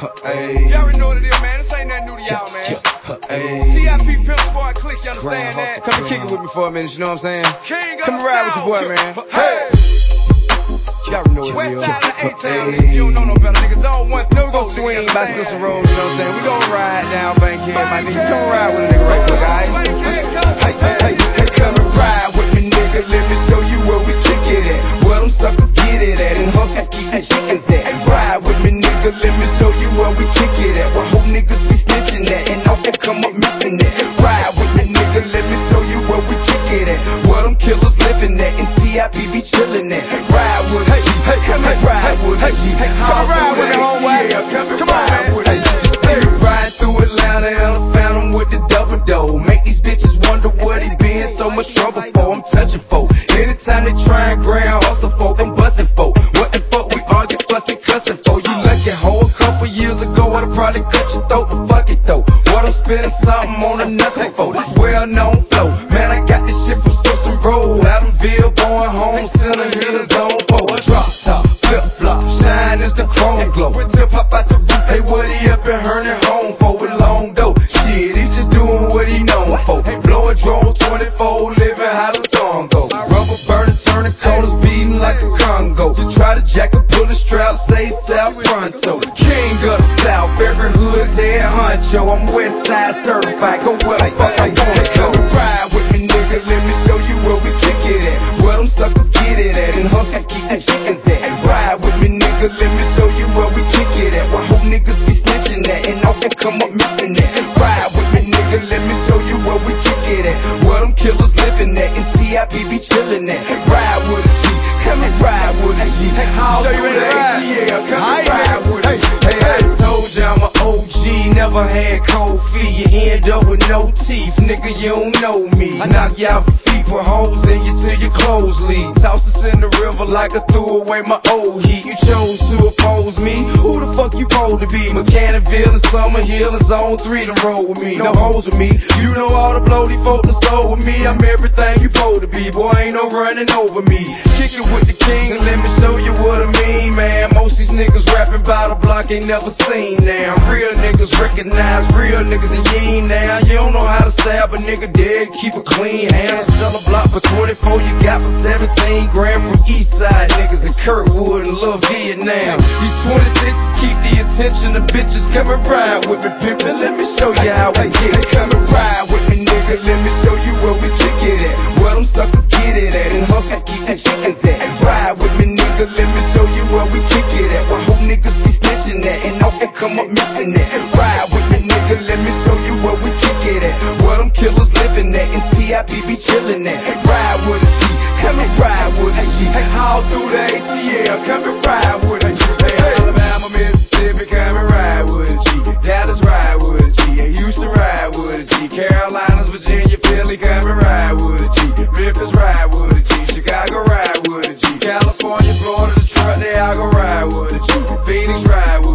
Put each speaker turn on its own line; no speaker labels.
Y'all already know what it is, man. This ain't nothing new to y'all, man. CIP Pimp Squad Click, you understand that?
Come and kick it with me for a minute, you know what I'm saying?
Come
and ride with your boy, man.
Hey!
Y'all know what it is.
West side of A-Town, if you don't know no better, niggas. Zone 1 through.
We gon' swing by Sister Road, you know what I'm saying? We gon' ride down Bankhead, my niggas. Come ride with a nigga right quick, alright? Hey, come and ride with me, nigga. Let me show you where we kick it at. Where them suckers get it at, and hustlers keep the chickens at. Ride with me, nigga. Let me show you where we kick it at. Where whole niggas be snitching at, and all that come up missing it. Ride with me, nigga. Let me show you where we kick it at. Where them killers living at, and CIP be chillin' at. Ride with me. Come and ride with us. Come ride with me, homeboy. Come on, man. Ride through Atlanta and I found him with the double dough. Make these bitches wonder what he be in so much trouble for. I'm touching folk. Anytime they try and grab hustle folk, I'm busting folk. What the fuck we argue, fussing, cussing for? You lucky hoe. A couple years ago I'd probably cut your throat, but fuck it though. What I'm spending something on a knuckle for. This well-known flow. Man, I got this shit from Simpson Road. Adamville, going home, center hill zone 4. Drop top, flip flop, shine is the chrome glow. Tip hop out the roof, hey, what he up and hurting home for with long dough. Shit, he just doing what he known for. Blow a drone 24, living how the song go. Rubber burning, turning corners, beating like a Congo. To try to jack a pull the strap, say South Pronto. King of the South, every hood's head honcho. I'm West Side certified, go where the fuck I wanna go. Ride with me, nigga, let me show you where we kick it at. Where them suckers get it at, and hustlers keep the chickens at. Ride with me, nigga, let me show you where we kick it at. Where whole niggas be snitching at, and all that come up missing at. Ride with me, nigga, let me show you where we kick it at. Where them killers living at, and CIP be chillin' at. Ride with a G, come and ride with a G. Show you ready to ride? Yeah, come and ride with a G. Hey, I told you I'm an OG, never had cold feet. You end up with no teeth, nigga, you don't know me. I knock you out for feet, put holes in you till your clothes leak. Toss us in the river like I threw away my old heat. You chose to oppose me, who the fuck you supposed to be? Mechanicsville and Summerhill and Zone 3 to roll with me. No hoes with me, you know all the bloody folk that sold with me. I'm everything you supposed to be, boy, ain't no running over me. Kick it with the king and let me show you what I mean, man. Most these niggas rapping by the block ain't never seen now. Real niggas recognize real niggas and you ain't now. You don't know how to stab a nigga dead, keep a clean hand. Sell a block for 24, you got for 17 grand from Eastside niggas in Kirkwood and Little Vietnam. These 26s keep the attention of bitches. Come and ride with me, pimpin', let me show you how we get it. Come and ride with me, nigga, let me show you where we kick it at. Where them suckers get it at, and hustlers keep the chickens at. Ride with me, nigga, let me show you where we kick it at. Where whole niggas be snitching at, and all that come up missing it. Ride with me, nigga, let me show you where we kick it at. Where them killers living at, and CIP be chillin' at. Ride with a G, come and ride with a G. All through the ATL, come and ride with a G. Hey, Alabama, Mississippi, come and ride with a G. Dallas, ride with a G. Houston, ride with a G. Carolinas, Virginia, Philly, come and ride with a G. Memphis, ride with a G. Chicago, ride with a G. California, Florida, Detroit, they all go ride with a G. Phoenix, ride with a G.